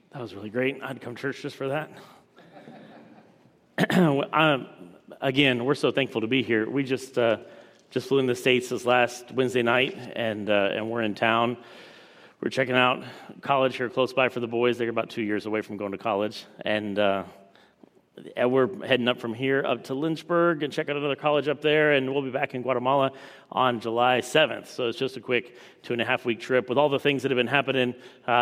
That was really great. I'd come to church just for that. Again, we're so thankful to be here. We just flew in the States this last Wednesday night, and we're in town. We're checking out college here close by for the boys. They're about 2 years away from going to college, and we're heading up from here up to Lynchburg and check out another college up there, and we'll be back in Guatemala on July 7th. So it's just a quick 2.5-week trip with all the things that have been happening.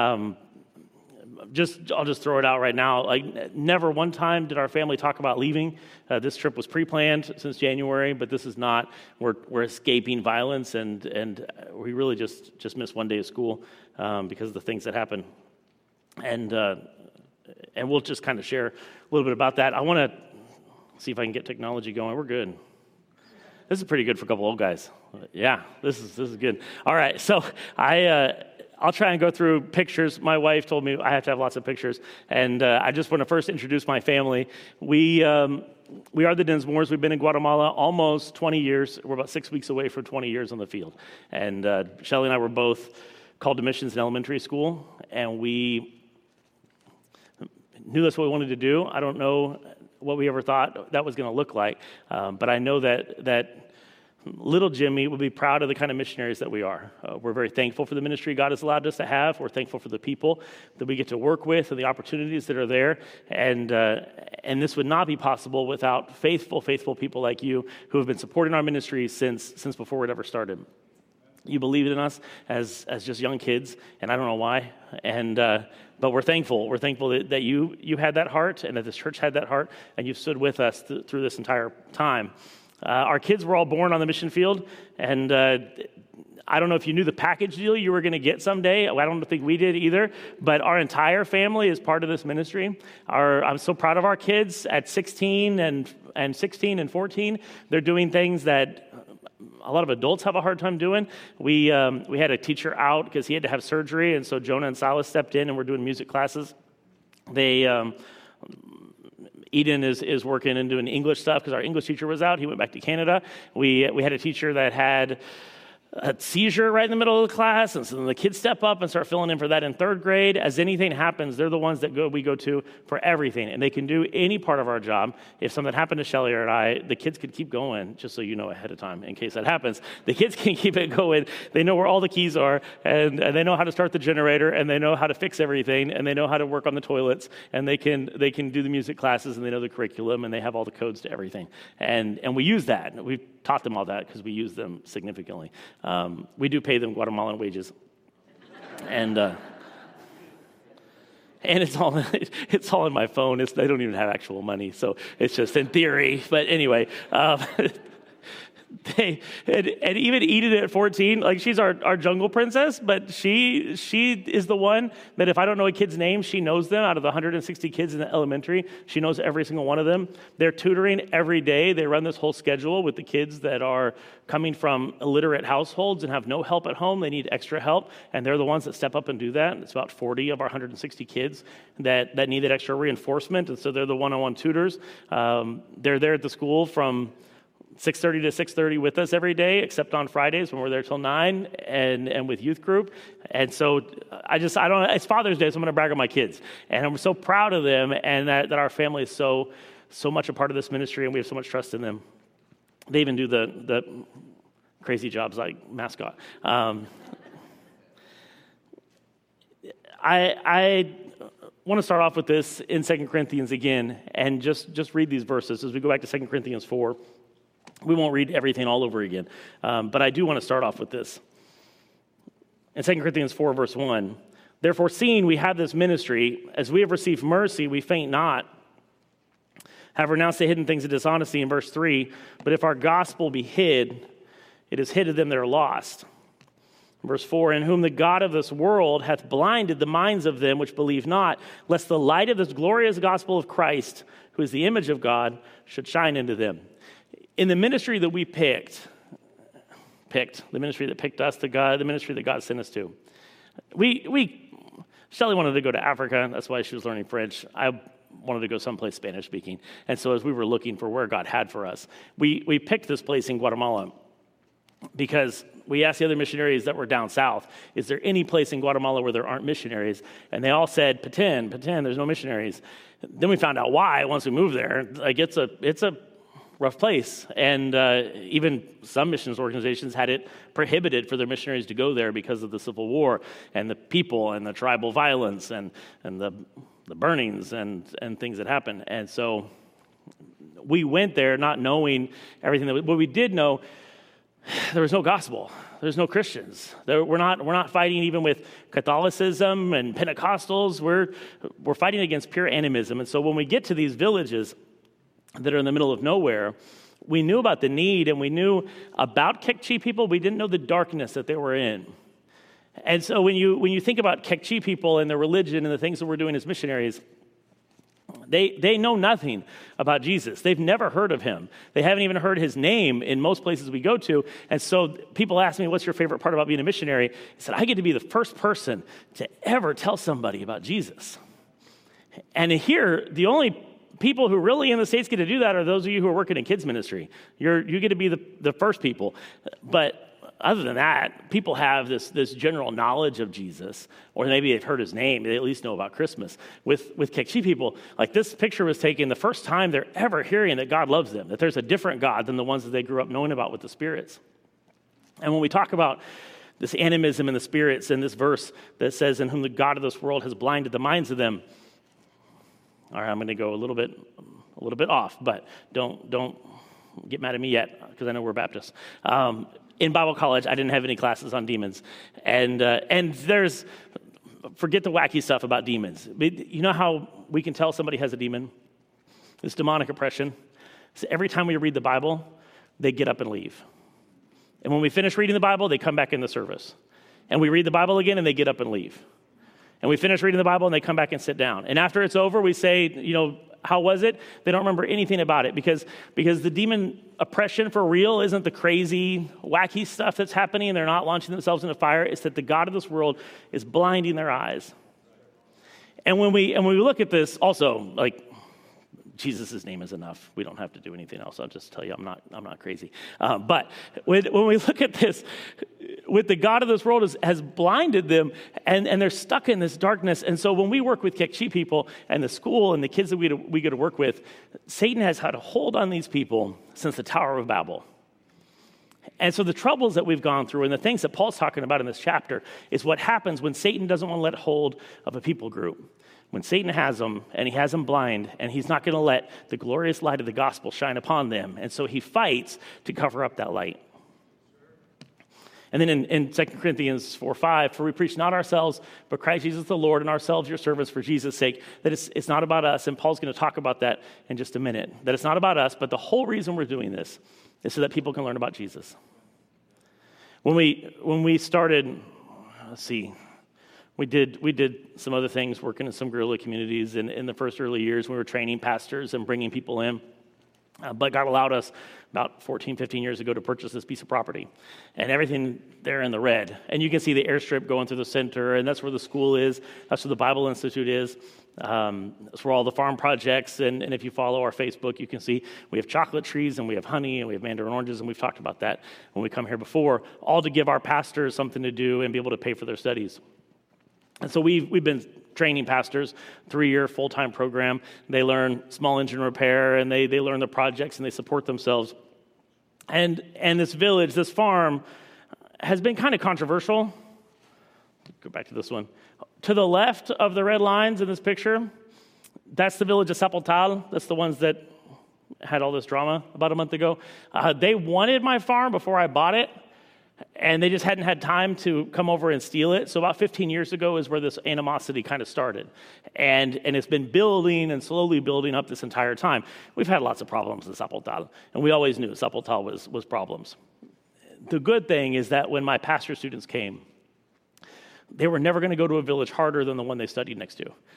I'll just throw it out right now. Like, never one time did our family talk about leaving. This trip was pre-planned since January, but this is not. We're escaping violence, and we really just missed one day of school because of the things that happened. And we'll just kind of share a little bit about that. I want to see if I can get technology going. We're good. This is pretty good for a couple old guys. Yeah, this is good. All right, so I'll try and go through pictures. My wife told me I have to have lots of pictures, and I just want to first introduce my family. We are the Dinsmores. We've been in Guatemala almost 20 years. We're about 6 weeks away from 20 years on the field. And Shelly and I were both called to missions in elementary school, and we knew that's what we wanted to do. I don't know what we ever thought that was going to look like, but I know that little Jimmy would be proud of the kind of missionaries that we are. We're very thankful for the ministry God has allowed us to have. We're thankful for the people that we get to work with and the opportunities that are there. And this would not be possible without faithful people like you who have been supporting our ministry since before it ever started. You believed in us as just young kids, and I don't know why. But we're thankful. We're thankful that you had that heart and that this church had that heart, and you've stood with us through this entire time. Our kids were all born on the mission field, and I don't know if you knew the package deal you were going to get someday. I don't think we did either, but our entire family is part of this ministry. I'm so proud of our kids at 16 and 16 and 14. They're doing things that a lot of adults have a hard time doing. We had a teacher out because he had to have surgery, and so Jonah and Silas stepped in, and we're doing music classes. Eden is working and doing English stuff because our English teacher was out. He went back to Canada. We had a teacher that had a seizure right in the middle of the class, and so then the kids step up and start filling in for that in third grade. As anything happens, they're the ones that we go to for everything, and they can do any part of our job. If something happened to Shelly or I, the kids could keep going, just so you know ahead of time, in case that happens. The kids can keep it going. They know where all the keys are, and they know how to start the generator, and they know how to fix everything, and they know how to work on the toilets, and they can do the music classes, and they know the curriculum, and they have all the codes to everything. And we use that. We've taught them all that because we use them significantly. We do pay them Guatemalan wages, and it's all in my phone. They don't even have actual money, so it's just in theory. But anyway, and even Eden at 14, like, she's our jungle princess, but she is the one that if I don't know a kid's name, she knows them. Out of the 160 kids in the elementary, she knows every single one of them. They're tutoring every day. They run this whole schedule with the kids that are coming from illiterate households and have no help at home. They need extra help, and they're the ones that step up and do that. It's about 40 of our 160 kids that need that extra reinforcement, and so they're the one-on-one tutors. They're there at the school from 6:30 to 6:30 with us every day, except on Fridays when we're there till 9 and with youth group. And so it's Father's Day, so I'm going to brag on my kids. And I'm so proud of them, and that our family is so much a part of this ministry, and we have so much trust in them. They even do the crazy jobs like mascot. I want to start off with this in 2 Corinthians again, and just read these verses as we go back to 2 Corinthians 4. We won't read everything all over again, but I do want to start off with this. In 2 Corinthians 4, verse 1, "Therefore, seeing we have this ministry, as we have received mercy, we faint not, have renounced the hidden things of dishonesty," in verse 3, "but if our gospel be hid, it is hid to them that are lost." Verse 4, "In whom the God of this world hath blinded the minds of them which believe not, lest the light of this glorious gospel of Christ, who is the image of God, should shine into them." In the ministry that we picked, the ministry that picked us, the ministry that God sent us to, Shelly wanted to go to Africa. That's why she was learning French. I wanted to go someplace Spanish speaking. And so as we were looking for where God had for us, we picked this place in Guatemala because we asked the other missionaries that were down south, is there any place in Guatemala where there aren't missionaries? And they all said, Petén, there's no missionaries. Then we found out why once we moved there. Like, it's a rough place. And even some missions organizations had it prohibited for their missionaries to go there because of the Civil War and the people and the tribal violence and the burnings and things that happened. And so we went there not knowing everything. What we did know, there was no gospel. There's no Christians. We're not fighting even with Catholicism and Pentecostals. We're fighting against pure animism. And so when we get to these villages that are in the middle of nowhere, we knew about the need and we knew about Kekchi people. We didn't know the darkness that they were in. And so when you think about Kekchi people and their religion and the things that we're doing as missionaries, they know nothing about Jesus. They've never heard of him. They haven't even heard his name in most places we go to. And so people ask me, what's your favorite part about being a missionary? I said, I get to be the first person to ever tell somebody about Jesus. And here, the only people who really in the States get to do that are those of you who are working in kids ministry. You get to be the first people. But other than that, people have this general knowledge of Jesus, or maybe they've heard his name. They at least know about Christmas. With Kekchi people, like, this picture was taken the first time they're ever hearing that God loves them, that there's a different God than the ones that they grew up knowing about with the spirits. And when we talk about this animism in the spirits in this verse that says, in whom the God of this world has blinded the minds of them. All right, I'm going to go a little bit off, but don't get mad at me yet, because I know we're Baptists. In Bible college, I didn't have any classes on demons. And there's, forget the wacky stuff about demons. You know how we can tell somebody has a demon? It's demonic oppression. So every time we read the Bible, they get up and leave. And when we finish reading the Bible, they come back in the service. And we read the Bible again, and they get up and leave. And we finish reading the Bible, and they come back and sit down. And after it's over, we say, how was it? They don't remember anything about it because the demon oppression for real isn't the crazy, wacky stuff that's happening, and they're not launching themselves into fire. It's that the God of this world is blinding their eyes. And when we look at this, also, like, Jesus' name is enough. We don't have to do anything else. I'll just tell you, I'm not crazy. But when we look at this, with the God of this world has blinded them, and they're stuck in this darkness. And so when we work with Kekchi people and the school and the kids that we get to work with, Satan has had a hold on these people since the Tower of Babel. And so the troubles that we've gone through and the things that Paul's talking about in this chapter is what happens when Satan doesn't want to let hold of a people group. When Satan has them, and he has them blind, and he's not going to let the glorious light of the gospel shine upon them. And so he fights to cover up that light. And then in 2 Corinthians 4:5, for we preach not ourselves, but Christ Jesus the Lord, and ourselves your servants for Jesus' sake. That it's not about us, and Paul's going to talk about that in just a minute. That it's not about us, but the whole reason we're doing this is so that people can learn about Jesus. When we started, let's see, we did some other things, working in some guerrilla communities in the first early years. We were training pastors and bringing people in. But God allowed us about 14, 15 years ago to purchase this piece of property. And everything there in the red. And you can see the airstrip going through the center, and that's where the school is. That's where the Bible Institute is. That's where all the farm projects, and if you follow our Facebook, you can see we have chocolate trees, and we have honey, and we have mandarin oranges, and we've talked about that when we come here before, all to give our pastors something to do and be able to pay for their studies. And so we've been training pastors, 3-year full-time program. They learn small engine repair, and they learn the projects, and they support themselves. And this village, this farm, has been kind of controversial. Go back to this one. To the left of the red lines in this picture, that's the village of Zapotal. That's the ones that had all this drama about a month ago. They wanted my farm before I bought it, and they just hadn't had time to come over and steal it. So about 15 years ago is where this animosity kind of started. And it's been building and slowly building up this entire time. We've had lots of problems in Zapotal, and we always knew Zapotal was problems. The good thing is that when my pastor students came, they were never going to go to a village harder than the one they studied next to.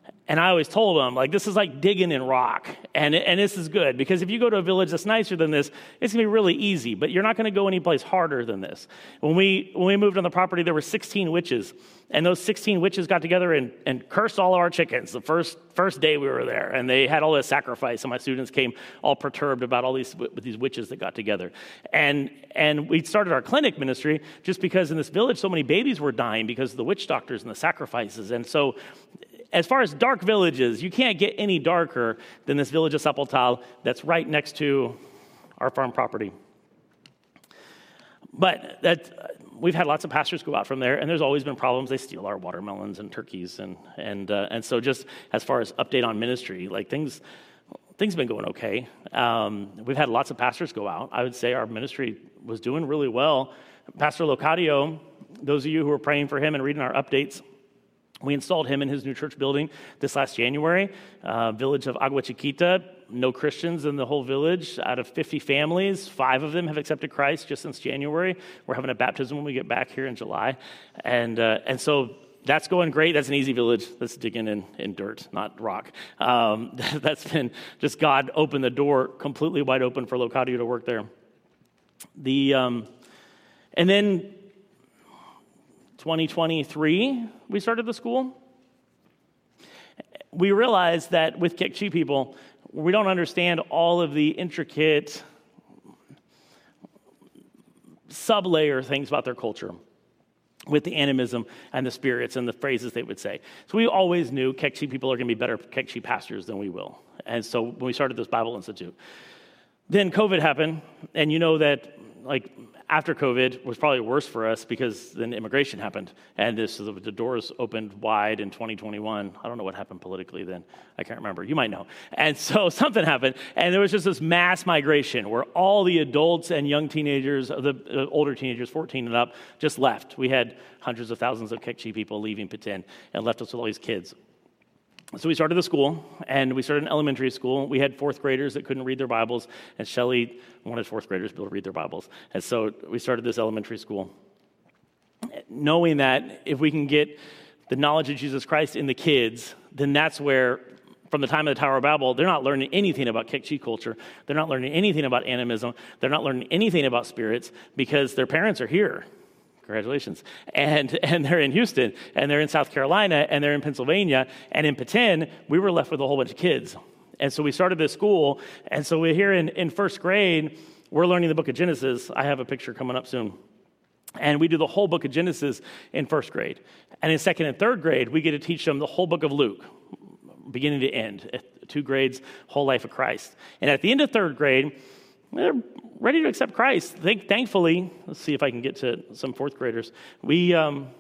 And I always told them, like, this is like digging in rock. And this is good, because if you go to a village that's nicer than this, it's going to be really easy, but you're not going to go anyplace harder than this. When we moved on the property, there were 16 witches. And those 16 witches got together and cursed all of our chickens the first day we were there. And they had all this sacrifice, and my students came all perturbed about all these witches that got together. And we started our clinic ministry just because in this village so many babies were dying because of the witch doctors and the sacrifices. And so as far as dark villages, you can't get any darker than this village of Sapaltal that's right next to our farm property. But we've had lots of pastors go out from there, and there's always been problems. They steal our watermelons and turkeys, and so just as far as update on ministry, like things have been going okay. We've had lots of pastors go out. I would say our ministry was doing really well. Pastor Locadio, those of you who are praying for him and reading our updates, we installed him in his new church building this last January, village of Agua Chiquita. No Christians in the whole village. Out of 50 families, 5 of them have accepted Christ just since January. We're having a baptism when we get back here in July. And so that's going great. That's an easy village. That's digging in dirt, not rock. That's been just God opened the door completely wide open for Locadio to work there. And then 2023, we started the school. We realized that with Kekchi people, we don't understand all of the intricate sub-layer things about their culture with the animism and the spirits and the phrases they would say. So we always knew Kekchi people are going to be better Kekchi pastors than we will. And so when we started this Bible Institute, then COVID happened, and you know that like after COVID was probably worse for us because then immigration happened, and the doors opened wide in 2021. I don't know what happened politically then. I can't remember. You might know. And so something happened, and there was just this mass migration where all the adults and young teenagers, the older teenagers, 14 and up, just left. We had hundreds of thousands of Kekchi people leaving Peten and left us with all these kids. So we started the school, and we started an elementary school. We had 4th graders that couldn't read their Bibles, and Shelley wanted 4th graders to be able to read their Bibles. And so we started this elementary school, knowing that if we can get the knowledge of Jesus Christ in the kids, then that's where, from the time of the Tower of Babel, they're not learning anything about Kekchi culture. They're not learning anything about animism. They're not learning anything about spirits because their parents are here. Congratulations. And they're in Houston, and they're in South Carolina, and they're in Pennsylvania, and in Peten, we were left with a whole bunch of kids. And so we started this school, and so we're here in first grade, we're learning the book of Genesis. I have a picture coming up soon. And we do the whole book of Genesis in first grade. And in second and third grade, we get to teach them the whole book of Luke, beginning to end, 2 grades, whole life of Christ. And at the end of third grade, they're ready to accept Christ. Thankfully, let's see if I can get to some 4th graders. We,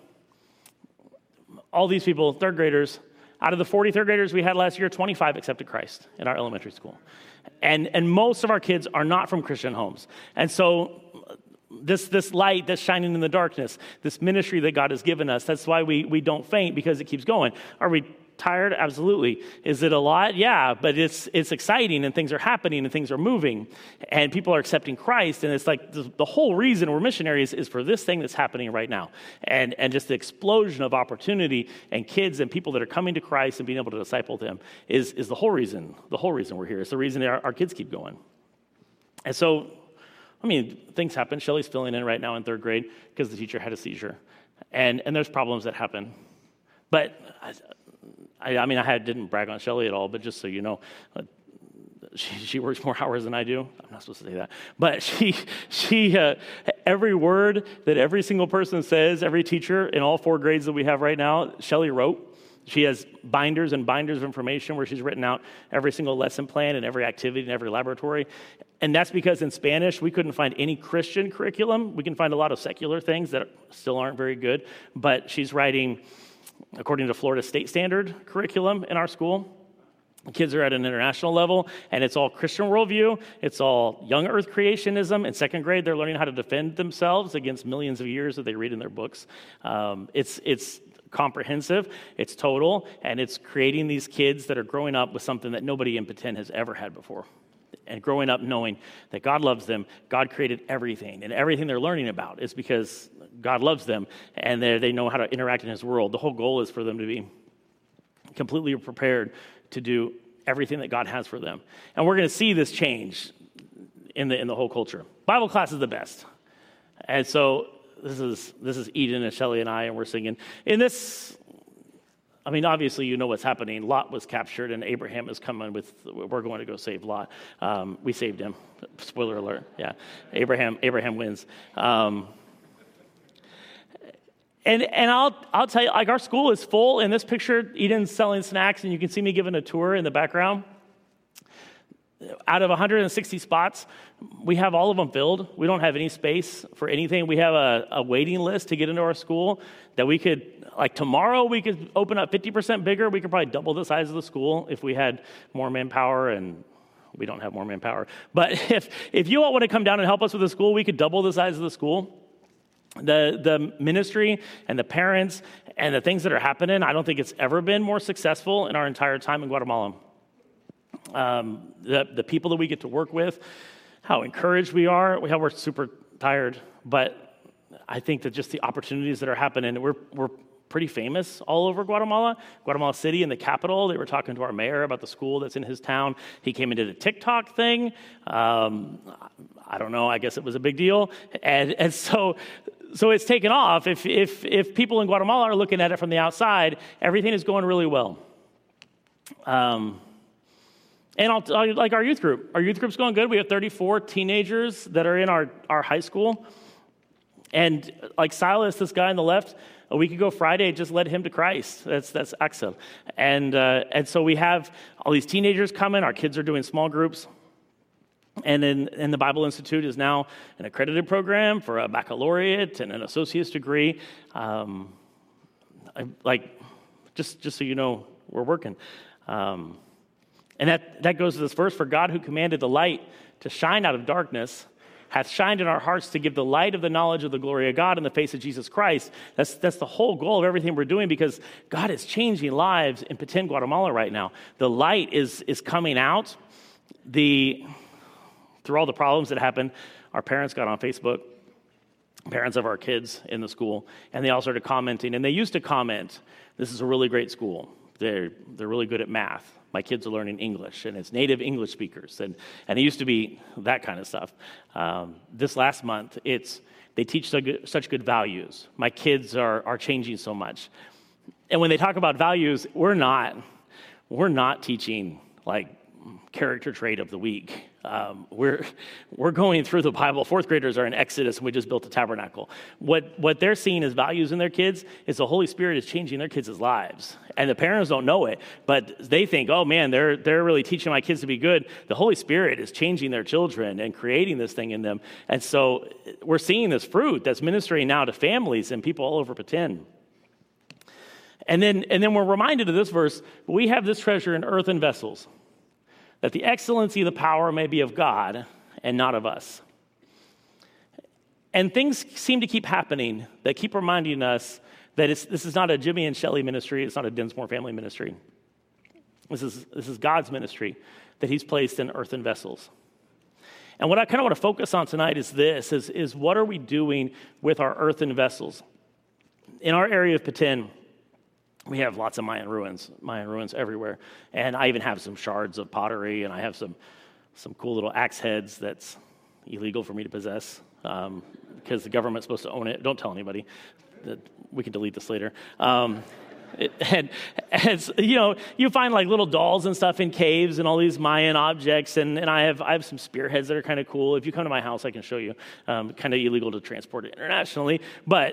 all these people, 3rd graders, out of the 40 third graders we had last year, 25 accepted Christ in our elementary school. And most of our kids are not from Christian homes. And so this light that's shining in the darkness, this ministry that God has given us, that's why we don't faint, because it keeps going. Are we tired? Absolutely. Is it a lot? Yeah, but it's exciting, and things are happening, and things are moving, and people are accepting Christ, and it's like the whole reason we're missionaries is for this thing that's happening right now, and just the explosion of opportunity and kids and people that are coming to Christ and being able to disciple them is the whole reason we're here. It's the reason our kids keep going. And so, I mean, things happen. Shelley's filling in right now in 3rd grade because the teacher had a seizure, and there's problems that happen, but I didn't brag on Shelley at all, but just so you know, she works more hours than I do. I'm not supposed to say that. But she every word that every single person says, every teacher in all 4 grades that we have right now, Shelley wrote. She has binders and binders of information where she's written out every single lesson plan and every activity and every laboratory. And that's because in Spanish, we couldn't find any Christian curriculum. We can find a lot of secular things that still aren't very good. But she's writing, according to Florida State Standard curriculum in our school. The kids are at an international level, and it's all Christian worldview. It's all young earth creationism. In 2nd grade, they're learning how to defend themselves against millions of years that they read in their books. It's comprehensive, it's total, and it's creating these kids that are growing up with something that nobody in Peten has ever had before. And growing up knowing that God loves them, God created everything, and everything they're learning about is because God loves them, and they know how to interact in His world. The whole goal is for them to be completely prepared to do everything that God has for them. And we're going to see this change in the whole culture. Bible class is the best. And so this is Eden and Shelly and I, and we're singing. In this, I mean, obviously you know what's happening. Lot was captured, and Abraham is coming we're going to go save Lot. We saved him. Spoiler alert. Yeah, Abraham wins. And I'll tell you, like, our school is full. In this picture, Eden's selling snacks, and you can see me giving a tour in the background. Out of 160 spots, we have all of them filled. We don't have any space for anything. We have a waiting list to get into our school that we could, like tomorrow, we could open up 50% bigger. We could probably double the size of the school if we had more manpower, and we don't have more manpower. But if you all want to come down and help us with the school, we could double the size of the school. The ministry and the parents and the things that are happening, I don't think it's ever been more successful in our entire time in Guatemala. The people that we get to work with, how encouraged we are. We're super tired, but I think that just the opportunities that are happening, we're pretty famous all over Guatemala City, in the capital. They were talking to our mayor about the school that's in his town. He came and did a TikTok thing. I don't know. I guess it was a big deal, and so it's taken off. If people in Guatemala are looking at it from the outside, everything is going really well. And I'll tell you, like, our youth group. Our youth group's going good. We have 34 teenagers that are in our high school. And like Silas, this guy on the left, a week ago Friday, just led him to Christ. That's Axel. And so we have all these teenagers coming. Our kids are doing small groups. And then the Bible Institute is now an accredited program for a baccalaureate and an associate's degree. Just so you know, we're working. And that goes to this verse, for God who commanded the light to shine out of darkness hath shined in our hearts to give the light of the knowledge of the glory of God in the face of Jesus Christ. That's the whole goal of everything we're doing, because God is changing lives in Petén, Guatemala right now. The light is coming out. Through all the problems that happened, our parents got on Facebook, parents of our kids in the school, and they all started commenting. And they used to comment, this is a really great school. They're really good at math. My kids are learning English, and it's native English speakers. And it used to be that kind of stuff. This last month, they teach such good values. My kids are changing so much. And when they talk about values, we're not teaching like character trait of the week. We're going through the Bible. Fourth graders are in Exodus, and we just built a tabernacle. What they're seeing as values in their kids is the Holy Spirit is changing their kids' lives. And the parents don't know it, but they think, oh man, they're really teaching my kids to be good. The Holy Spirit is changing their children and creating this thing in them. And so we're seeing this fruit that's ministering now to families and people all over Petén. And then we're reminded of this verse, we have this treasure in earthen vessels, that the excellency of the power may be of God and not of us. And things seem to keep happening that keep reminding us that this is not a Jimmy and Shelly ministry. It's not a Dinsmore family ministry. This is God's ministry that he's placed in earthen vessels. And what I kind of want to focus on tonight is what are we doing with our earthen vessels? In our area of Petén, we have lots of Mayan ruins everywhere. And I even have some shards of pottery, and I have some cool little axe heads that's illegal for me to possess because the government's supposed to own it. Don't tell anybody. We can delete this later. And you know, you find like little dolls and stuff in caves and all these Mayan objects, and I have some spearheads that are kind of cool. If you come to my house, I can show you. Kind of illegal to transport it internationally, but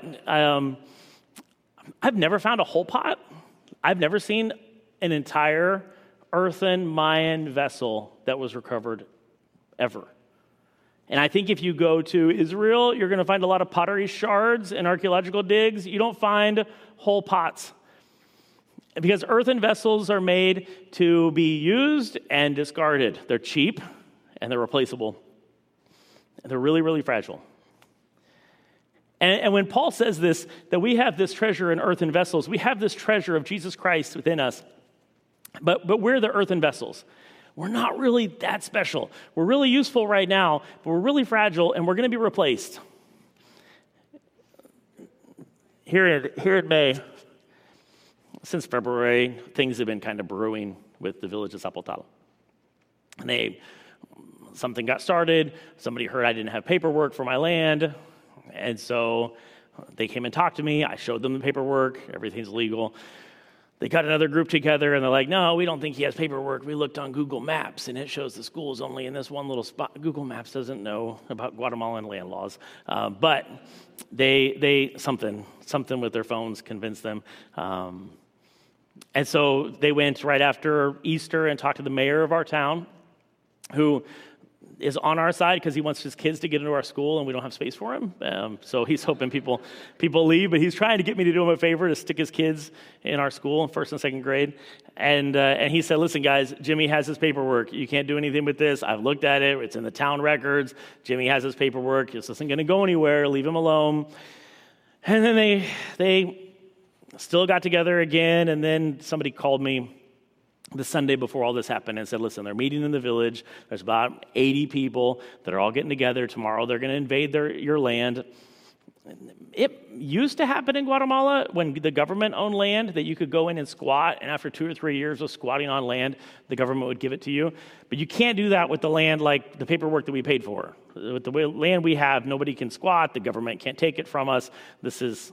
I've never found a whole pot. I've never seen an entire earthen Mayan vessel that was recovered ever. And I think if you go to Israel, you're going to find a lot of pottery shards and archaeological digs. You don't find whole pots. Because earthen vessels are made to be used and discarded. They're cheap and they're replaceable. And they're really, really fragile. And when Paul says this, that we have this treasure in earthen vessels, we have this treasure of Jesus Christ within us. But we're the earthen vessels. We're not really that special. We're really useful right now, but we're really fragile, and we're going to be replaced. Here in May, since February, things have been kind of brewing with the village of Zapotalo. And something got started. Somebody heard I didn't have paperwork for my land. And so they came and talked to me. I showed them the paperwork. Everything's legal. They got another group together, and they're like, no, we don't think he has paperwork. We looked on Google Maps, and it shows the school is only in this one little spot. Google Maps doesn't know about Guatemalan land laws. But they something with their phones convinced them. And so they went right after Easter and talked to the mayor of our town, who is on our side because he wants his kids to get into our school and we don't have space for him. So he's hoping people leave, but he's trying to get me to do him a favor to stick his kids in our school in first and second grade. And he said, listen, guys, Jimmy has his paperwork. You can't do anything with this. I've looked at it. It's in the town records. Jimmy has his paperwork. This isn't going to go anywhere. Leave him alone. And then they still got together again, and then somebody called me the Sunday before all this happened and said, listen, they're meeting in the village. There's about 80 people that are all getting together. Tomorrow they're going to invade your land. It used to happen in Guatemala when the government owned land that you could go in and squat, and after 2 or 3 years of squatting on land, the government would give it to you. But you can't do that with the land like the paperwork that we paid for. With the land we have, nobody can squat. The government can't take it from us. This is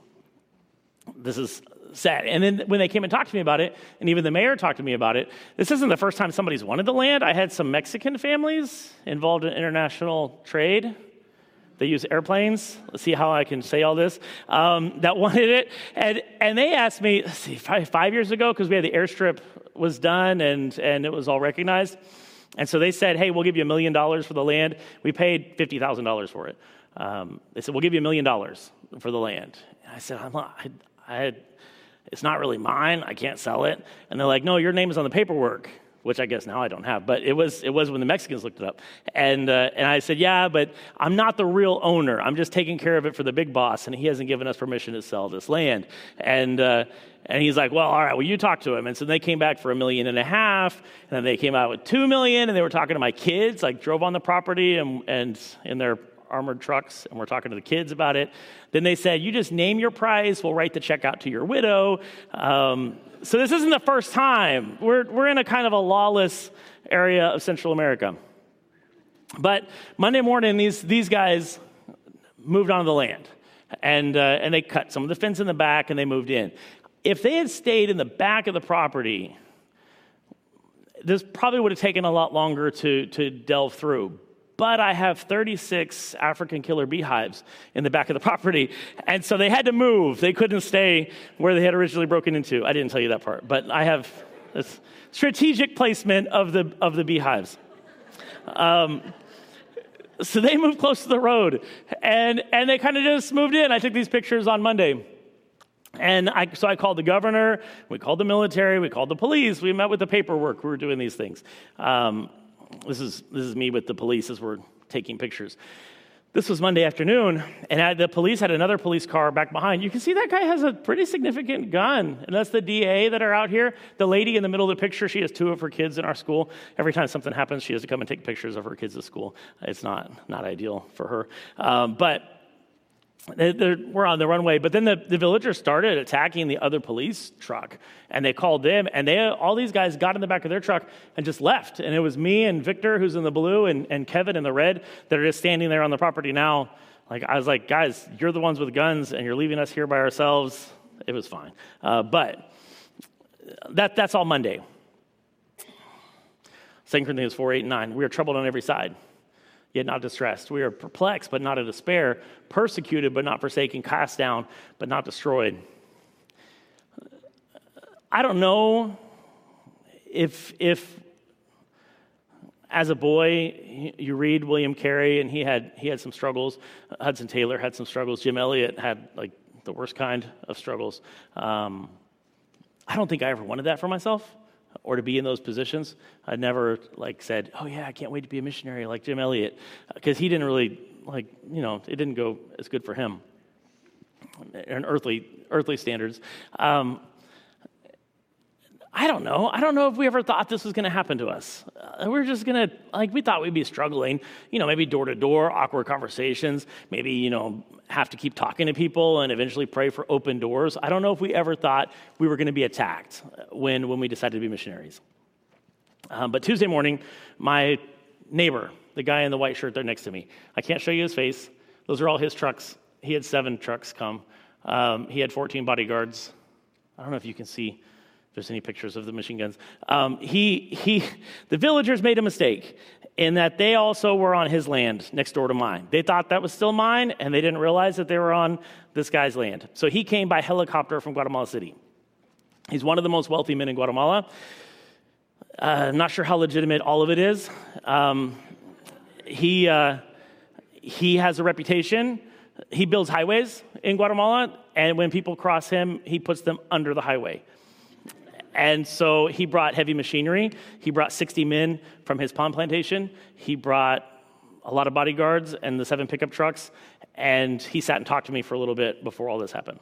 sad. And then when they came and talked to me about it, and even the mayor talked to me about it, this isn't the first time somebody's wanted the land. I had some Mexican families involved in international trade. They use airplanes. Let's see how I can say all this. That wanted it. And they asked me, let's see, 5 years ago, because we had the airstrip was done and it was all recognized. And so they said, hey, we'll give you $1 million for the land. We paid $50,000 for it. They said, we'll give you $1 million for the land. And I said, it's not really mine. I can't sell it. And they're like, no, your name is on the paperwork, which I guess now I don't have. But it was when the Mexicans looked it up. And I said, yeah, but I'm not the real owner. I'm just taking care of it for the big boss, and he hasn't given us permission to sell this land. And he's like, well, all right, well, you talk to him. And so they came back for $1.5 million, and then they came out with $2 million, and they were talking to my kids, like drove on the property and in their armored trucks, and we're talking to the kids about it. Then they said, you just name your price, we'll write the check out to your widow. So this isn't the first time. We're in a kind of a lawless area of Central America. But Monday morning, these guys moved onto the land, and they cut some of the fence in the back, and they moved in. If they had stayed in the back of the property, this probably would have taken a lot longer to delve through. But I have 36 African killer beehives in the back of the property, and so they had to move. They couldn't stay where they had originally broken into. I didn't tell you that part, but I have this strategic placement of the beehives. So they moved close to the road, and they kind of just moved in. I took these pictures on Monday. And so I called the governor, we called the military, we called the police, we met with the paperwork, we were doing these things. This is me with the police as we're taking pictures. This was Monday afternoon, and the police had another police car back behind. You can see that guy has a pretty significant gun, and that's the DA that are out here. The lady in the middle of the picture, she has 2 of her kids in our school. Every time something happens, she has to come and take pictures of her kids at school. It's not ideal for her. But we're on the runway, but then the villagers started attacking the other police truck, and they called them, and all these guys got in the back of their truck and just left. And it was me and Victor, who's in the blue, and Kevin in the red, that are just standing there on the property now. Like, I was like, guys, you're the ones with guns, and you're leaving us here by ourselves. It was fine. But that's all Monday. 2 Corinthians 4:8-9. We are troubled on every side, yet not distressed. We are perplexed, but not in despair, persecuted, but not forsaken, cast down, but not destroyed. I don't know if as a boy you read William Carey and he had some struggles. Hudson Taylor had some struggles. Jim Elliot had like the worst kind of struggles. I don't think I ever wanted that for myself, or to be in those positions. I never said, oh yeah, I can't wait to be a missionary like Jim Elliot, because he didn't really it didn't go as good for him in earthly standards. I don't know. I don't know if we ever thought this was going to happen to us. We're just going to, we thought we'd be struggling, maybe door to door, awkward conversations, maybe, have to keep talking to people and eventually pray for open doors. I don't know if we ever thought we were going to be attacked when we decided to be missionaries. But Tuesday morning, my neighbor, the guy in the white shirt there next to me, I can't show you his face. Those are all his trucks. He had 7 trucks come. He had 14 bodyguards. I don't know if you can see if there's any pictures of the machine guns. The villagers made a mistake in that they also were on his land next door to mine. They thought that was still mine, and they didn't realize that they were on this guy's land. So he came by helicopter from Guatemala City. He's one of the most wealthy men in Guatemala. I'm not sure how legitimate all of it is. He has a reputation. He builds highways in Guatemala, and when people cross him, he puts them under the highway. And so he brought heavy machinery. He brought 60 men from his palm plantation. He brought a lot of bodyguards and the 7 pickup trucks, and he sat and talked to me for a little bit before all this happened.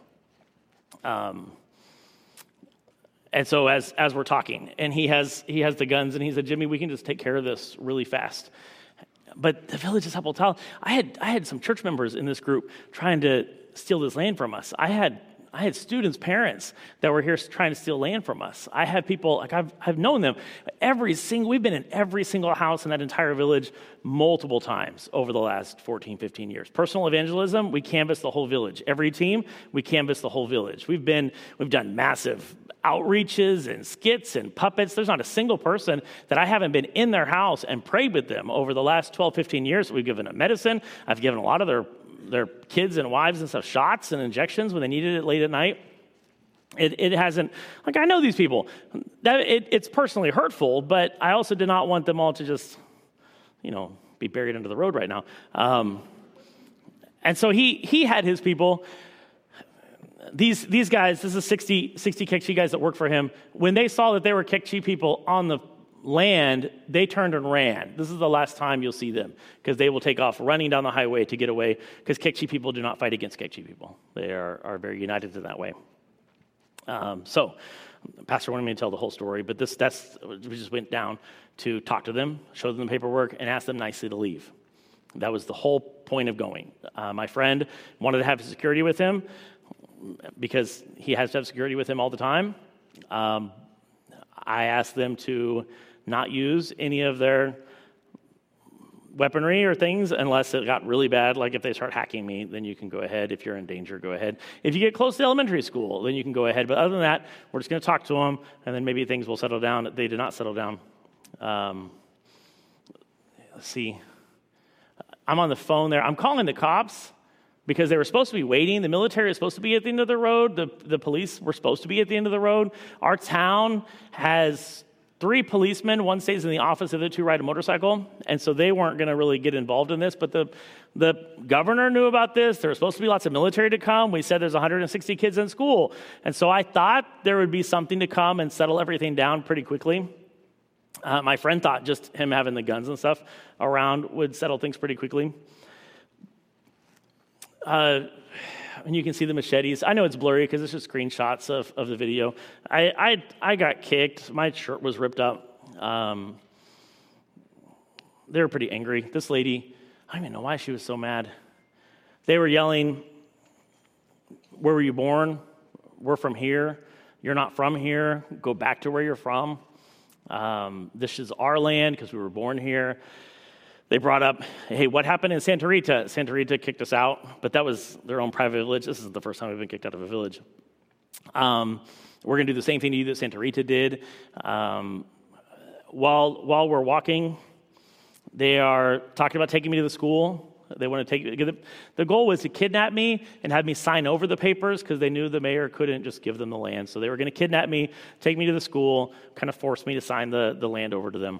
And so as we're talking, and he has the guns, and he said, Jimmy, we can just take care of this really fast. But the village is Zapotala. I had some church members in this group trying to steal this land from us. I had students' parents that were here trying to steal land from us. I have people, like I've known them. We've been in every single house in that entire village multiple times over the last 14, 15 years. Personal evangelism, we canvass the whole village. Every team, we canvass the whole village. We've done massive outreaches and skits and puppets. There's not a single person that I haven't been in their house and prayed with them over the last 12, 15 years. We've given them medicine. I've given a lot of their kids and wives and stuff shots and injections when they needed it late at night. It hasn't, like, I know these people. It's personally hurtful, but I also did not want them all to just, be buried under the road right now. And so he had his people. These guys, this is 60 Kekchi guys that work for him. When they saw that they were Kekchi people on the land, they turned and ran. This is the last time you'll see them, because they will take off running down the highway to get away, because Kekchi people do not fight against Kekchi people. They are very united in that way. So Pastor wanted me to tell the whole story, but we just went down to talk to them, show them the paperwork, and ask them nicely to leave. That was the whole point of going. My friend wanted to have security with him because he has to have security with him all the time. I asked them to not use any of their weaponry or things unless it got really bad. Like if they start hacking me, then you can go ahead. If you're in danger, go ahead. If you get close to elementary school, then you can go ahead. But other than that, we're just going to talk to them, and then maybe things will settle down. They did not settle down. Let's see. I'm on the phone there. I'm calling the cops because they were supposed to be waiting. The military is supposed to be at the end of the road. The police were supposed to be at the end of the road. Our town has 3 policemen. One stays in the office, the other 2 ride a motorcycle. And so they weren't going to really get involved in this. But the governor knew about this. There was supposed to be lots of military to come. We said there's 160 kids in school. And so I thought there would be something to come and settle everything down pretty quickly. My friend thought just him having the guns and stuff around would settle things pretty quickly. And you can see the machetes. I know it's blurry because it's just screenshots of the video. I got kicked. My shirt was ripped up. They were pretty angry. This lady, I don't even know why she was so mad. They were yelling, "Where were you born? We're from here. You're not from here. Go back to where you're from. This is our land because we were born here." They brought up, "Hey, what happened in Santa Rita?" Santa Rita kicked us out, but that was their own private village. This is the first time we've been kicked out of a village. We're going to do the same thing to you that Santa Rita did. While we're walking, they are talking about taking me to the school. They want to take. The goal was to kidnap me and have me sign over the papers because they knew the mayor couldn't just give them the land. So they were going to kidnap me, take me to the school, kind of force me to sign the land over to them.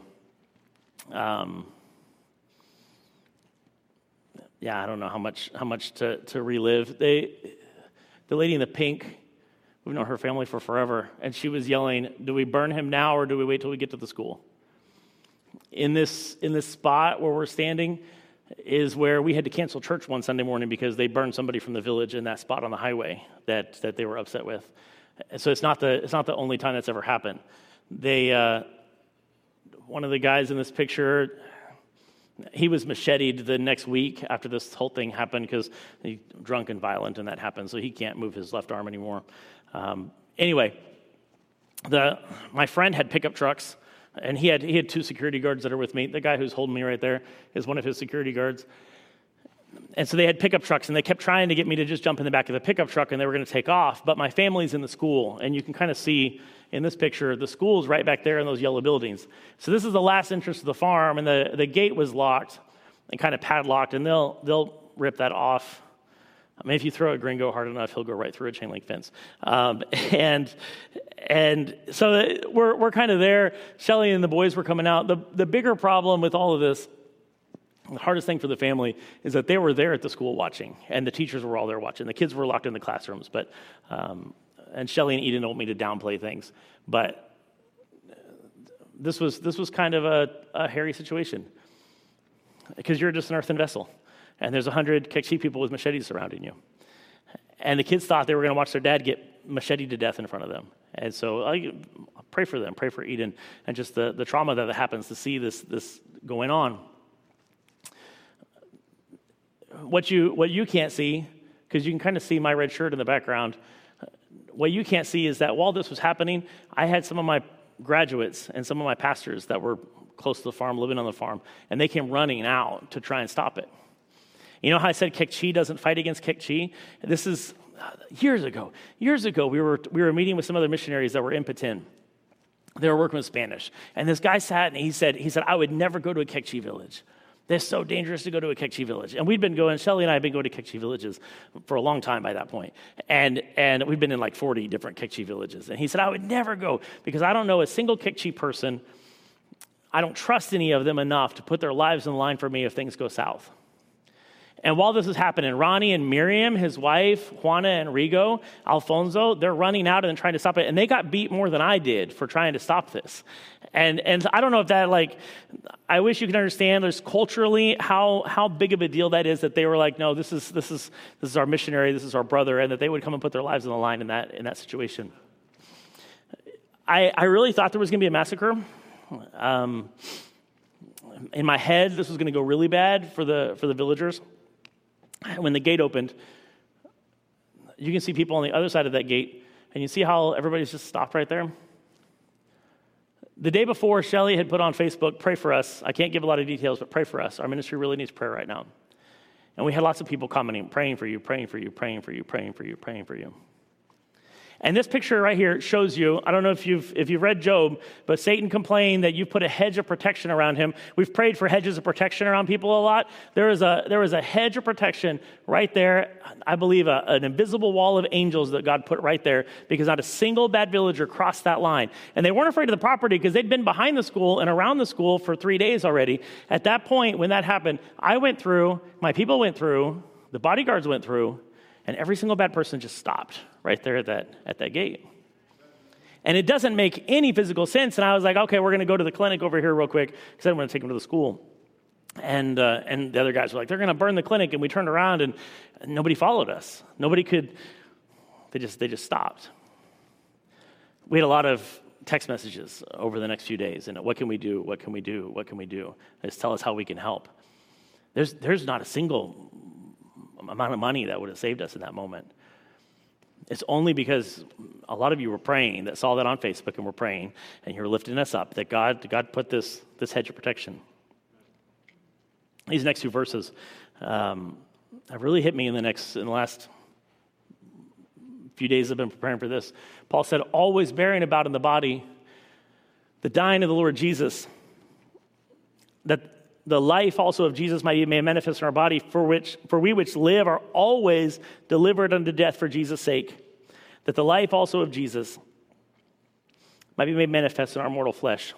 Yeah, I don't know how much to relive. The lady in the pink, we've known her family for forever, and she was yelling, "Do we burn him now or do we wait till we get to the school?" In this spot where we're standing is where we had to cancel church one Sunday morning because they burned somebody from the village in that spot on the highway that they were upset with. So it's not the only time that's ever happened. One of the guys in this picture, He was macheted the next week after this whole thing happened because he's drunk and violent, and that happened, so he can't move his left arm anymore. Anyway, my friend had pickup trucks, and he had two security guards that are with me. The guy who's holding me right there is one of his security guards. And so they had pickup trucks, and they kept trying to get me to just jump in the back of the pickup truck, and they were going to take off. But my family's in the school, and you can kind of see in this picture, the school's right back there in those yellow buildings. So this is the last entrance to the farm, and the gate was locked and kind of padlocked, and they'll rip that off. I mean, if you throw a gringo hard enough, he'll go right through a chain link fence. And so we're kind of there. Shelly and the boys were coming out. The bigger problem with all of this, the hardest thing for the family, is that they were there at the school watching, and the teachers were all there watching. The kids were locked in the classrooms, and Shelly and Eden don't want me to downplay things, but this was kind of a hairy situation because you're just an earthen vessel, and there's 100 Kekchi people with machetes surrounding you, and the kids thought they were going to watch their dad get macheted to death in front of them. And so I pray for them, pray for Eden, and just the trauma that happens to see this going on. What you can't see, because you can kind of see my red shirt in the background, what you can't see is that while this was happening, I had some of my graduates and some of my pastors that were close to the farm, living on the farm, and they came running out to try and stop it. You know how I said Kekchi doesn't fight against Kekchi? This is years ago. Years ago, we were meeting with some other missionaries that were in Patin. They were working with Spanish. And this guy sat and he said, I would never go to a Kekchi village. They're so dangerous to go to a Kekchi village. And Shelly and I have been going to Kekchi villages for a long time by that point. And we've been in like 40 different Kekchi villages. And he said, I would never go because I don't know a single Kekchi person. I don't trust any of them enough to put their lives in line for me if things go south. And while this is happening, Ronnie and Miriam, his wife, Juana and Rigo, Alfonso, they're running out and trying to stop it. And they got beat more than I did for trying to stop this. And I don't know if that, I wish you could understand there's culturally how big of a deal that is that they were like, no, this is our missionary, this is our brother, and that they would come and put their lives on the line in that situation. I really thought there was going to be a massacre. In my head, this was going to go really bad for the villagers. When the gate opened, you can see people on the other side of that gate, and you see how everybody's just stopped right there. The day before, Shelly had put on Facebook, pray for us. I can't give a lot of details, but pray for us. Our ministry really needs prayer right now. And we had lots of people commenting, praying for you, praying for you, praying for you, praying for you, praying for you. And this picture right here shows you, I don't know if you've read Job, but Satan complained that you put a hedge of protection around him. We've prayed for hedges of protection around people a lot. There was a hedge of protection right there. I believe an invisible wall of angels that God put right there because not a single bad villager crossed that line. And they weren't afraid of the property because they'd been behind the school and around the school for 3 days already. At that point, when that happened, I went through, my people went through, the bodyguards went through, and every single bad person just stopped right there at that gate. And it doesn't make any physical sense. And I was like, okay, we're going to go to the clinic over here real quick because I didn't want to take them to the school. And the other guys were like, they're going to burn the clinic. And we turned around and nobody followed us. Nobody could, they just stopped. We had a lot of text messages over the next few days. And what can we do? What can we do? What can we do? Just tell us how we can help. There's not a single amount of money that would have saved us in that moment. It's only because a lot of you were praying, that saw that on Facebook and were praying, and you were lifting us up, that God put this hedge of protection. These next two verses have really hit me in the last few days I've been preparing for this. Paul said, always bearing about in the body the dying of the Lord Jesus, that the life also of Jesus might be made manifest in our body, for we which live are always delivered unto death for Jesus' sake, that the life also of Jesus might be made manifest in our mortal flesh.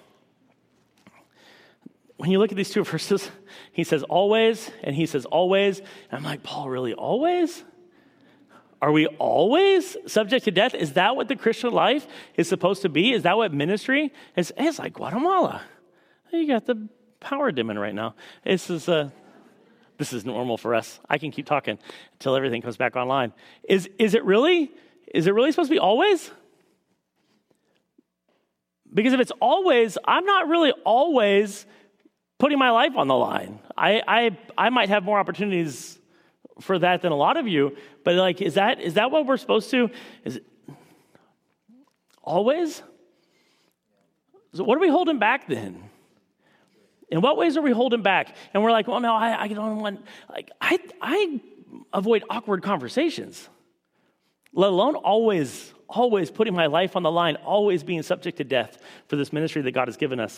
When you look at these two verses, he says always, and he says always, and I'm like, Paul, really always? Are we always subject to death? Is that what the Christian life is supposed to be? Is that what ministry is? It's like Guatemala. You got the power dimming right now. This is normal for us. I can keep talking until everything comes back online. Is it really supposed to be always? Because if it's always, I'm not really always putting my life on the line. I might have more opportunities for that than a lot of you, but like, is that what we're supposed to? Is it always? So what are we holding back then? In what ways are we holding back? And we're like, well, no, I don't want, like, I avoid awkward conversations, let alone always putting my life on the line, always being subject to death for this ministry that God has given us.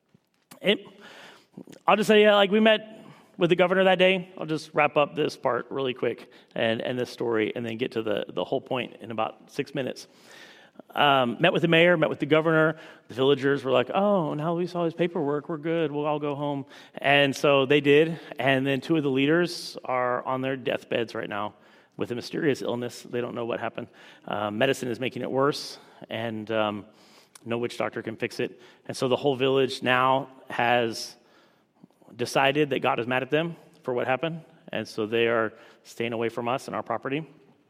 I'll just say, like, we met with the governor that day. I'll just wrap up this part really quick and this story and then get to the whole point in about 6 minutes. Met with the mayor, met with the governor. The villagers were like, oh, now we saw his paperwork. We're good. We'll all go home. And so they did. And then 2 of the leaders are on their deathbeds right now with a mysterious illness. They don't know what happened. Medicine is making it worse, and no witch doctor can fix it. And so the whole village now has decided that God is mad at them for what happened. And so they are staying away from us and our property.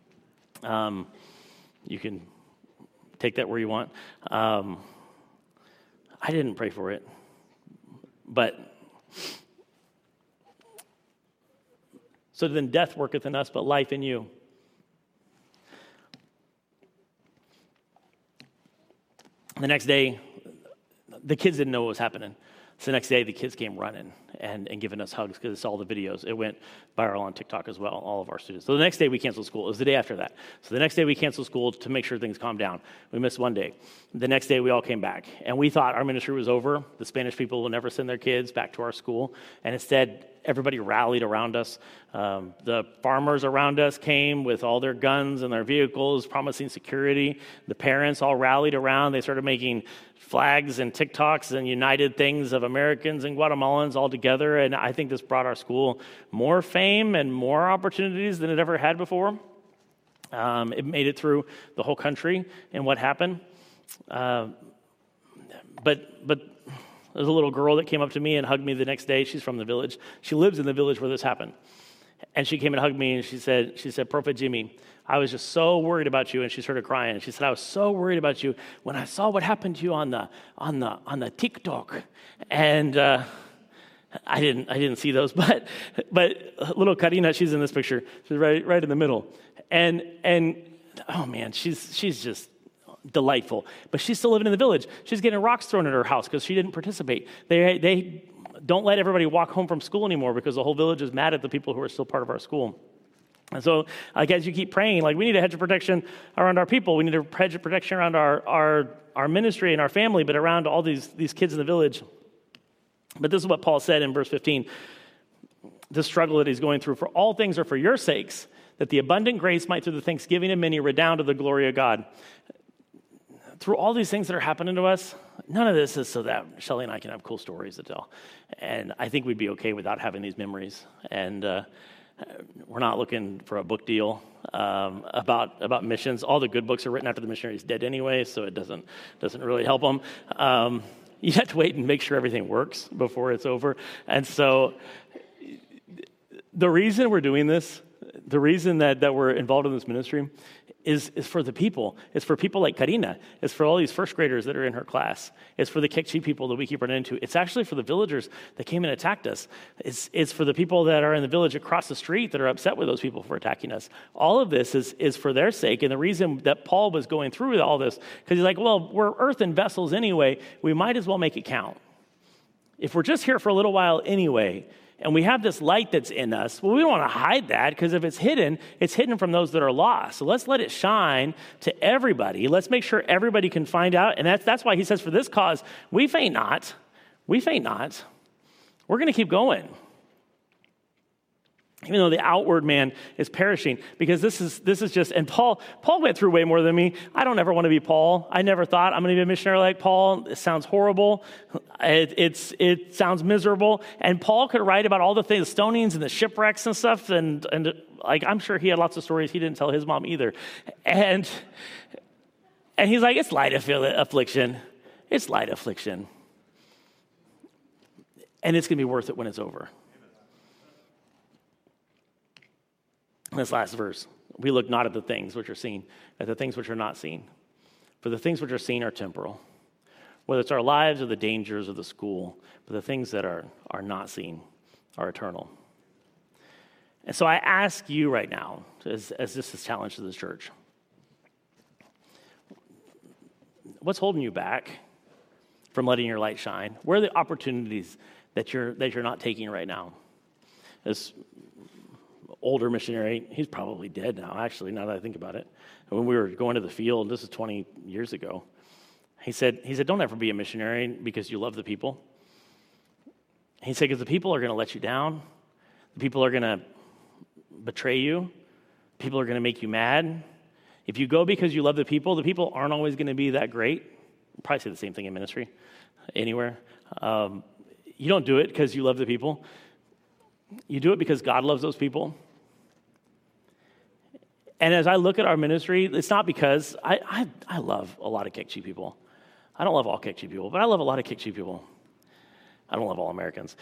You can take that where you want. I didn't pray for it, but so then death worketh in us, but life in you. The next day, the kids didn't know what was happening. So the next day, the kids came running and giving us hugs because it's all the videos. It went viral on TikTok as well, all of our students. So the next day, we canceled school. It was the day after that. So the next day, we canceled school to make sure things calmed down. We missed one day. The next day, we all came back. And we thought our ministry was over. The Spanish people will never send their kids back to our school. And instead, everybody rallied around us. The farmers around us came with all their guns and their vehicles, promising security. The parents all rallied around. They started making flags and TikToks and united things of Americans and Guatemalans all together. And I think this brought our school more fame and more opportunities than it ever had before. It made it through the whole country and what happened. But there's a little girl that came up to me and hugged me the next day. She's from the village. She lives in the village where this happened. And she came and hugged me and she said, Prophet Jimmy, I was just so worried about you. And she started crying. And she said, I was so worried about you when I saw what happened to you on the TikTok. And I didn't see those, but little Karina, she's in this picture. She's right in the middle. And oh man, she's just delightful. But she's still living in the village. She's getting rocks thrown at her house because she didn't participate. They don't let everybody walk home from school anymore because the whole village is mad at the people who are still part of our school. And so, like, as you keep praying, like, we need a hedge of protection around our people. We need a hedge of protection around our ministry and our family, but around all these kids in the village. But this is what Paul said in verse 15. This struggle that he's going through, for all things are for your sakes, that the abundant grace might through the thanksgiving of many redound to the glory of God. Through all these things that are happening to us, none of this is so that Shelly and I can have cool stories to tell. And I think we'd be okay without having these memories. And we're not looking for a book deal about missions. All the good books are written after the missionary is dead anyway, so it doesn't really help them. You have to wait and make sure everything works before it's over. And so the reason we're doing this, the reason that we're involved in this ministry is for the people. It's for people like Karina. It's for all these first graders that are in her class. It's for the Kekchi people that we keep running into. It's actually for the villagers that came and attacked us. It's for the people that are in the village across the street that are upset with those people for attacking us. All of this is for their sake. And the reason that Paul was going through with all this, because he's like, well, we're earthen vessels anyway. We might as well make it count. If we're just here for a little while anyway, and we have this light that's in us, well, we don't want to hide that, because if it's hidden from those that are lost. So let's let it shine to everybody. Let's make sure everybody can find out. And that's why he says, for this cause, we faint not. We faint not. We're going to keep going. Even though the outward man is perishing, because this is just, and Paul went through way more than me. I don't ever want to be Paul. I never thought I'm going to be a missionary like Paul. It sounds horrible. It sounds miserable. And Paul could write about all the things, the stonings and the shipwrecks and stuff. And like, I'm sure he had lots of stories he didn't tell his mom either. And he's like, it's light affliction. It's light affliction. And it's going to be worth it when it's over. This last verse, we look not at the things which are seen, at the things which are not seen. For the things which are seen are temporal, whether it's our lives or the dangers of the school, but the things that are not seen are eternal. And so I ask you right now, as this is challenge to the church, what's holding you back from letting your light shine? Where are the opportunities that you're not taking right now? This older missionary, he's probably dead now, actually, now that I think about it. When we were going to the field, this is 20 years ago, he said, don't ever be a missionary because you love the people. He said, because the people are going to let you down. The people are going to betray you. People are going to make you mad. If you go because you love the people aren't always going to be that great. I'll probably say the same thing in ministry, anywhere. You don't do it because you love the people. You do it because God loves those people. And as I look at our ministry, it's not because I love a lot of Kekchi people. I don't love all Kekchi people, but I love a lot of Kekchi people. I don't love all Americans.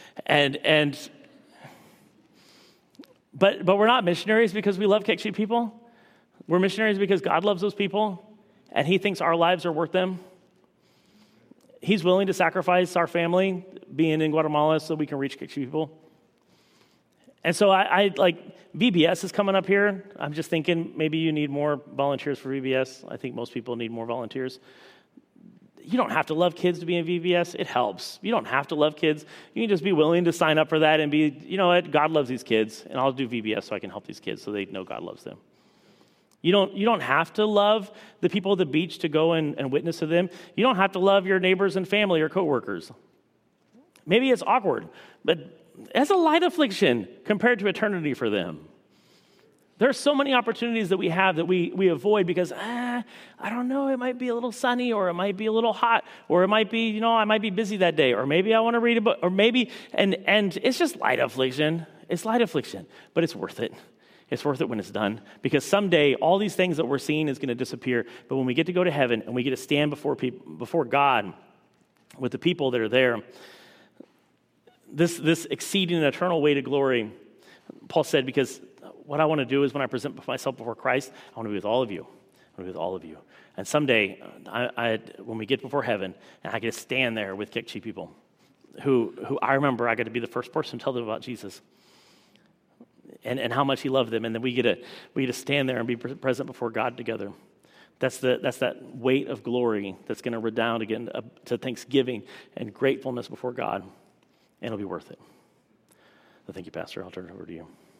But we're not missionaries because we love Kekchi people. We're missionaries because God loves those people, and he thinks our lives are worth them. He's willing to sacrifice our family being in Guatemala so we can reach Kekchi people. And so I like, VBS is coming up here. I'm just thinking maybe you need more volunteers for VBS. I think most people need more volunteers. You don't have to love kids to be in VBS. It helps. You don't have to love kids. You can just be willing to sign up for that and be, you know what, God loves these kids, and I'll do VBS so I can help these kids so they know God loves them. You don't have to love the people at the beach to go and witness to them. You don't have to love your neighbors and family or coworkers. Maybe it's awkward, but it's a light affliction compared to eternity for them. There are so many opportunities that we have that we avoid because, I don't know, it might be a little sunny, or it might be a little hot, or it might be, I might be busy that day, or maybe I want to read a book, or maybe, and it's just light affliction. It's light affliction, but it's worth it. It's worth it when it's done, because someday all these things that we're seeing is going to disappear. But when we get to go to heaven and we get to stand before God with the people that are there, this exceeding an eternal weight of glory, Paul said, because what I want to do is when I present myself before Christ, I want to be with all of you. I want to be with all of you. And someday, when we get before heaven, and I get to stand there with Kekchi people, who I remember I got to be the first person to tell them about Jesus. And how much he loved them, and then we get to stand there and be present before God together. That's that weight of glory that's going to redound again to thanksgiving and gratefulness before God, and it'll be worth it. So thank you, Pastor. I'll turn it over to you.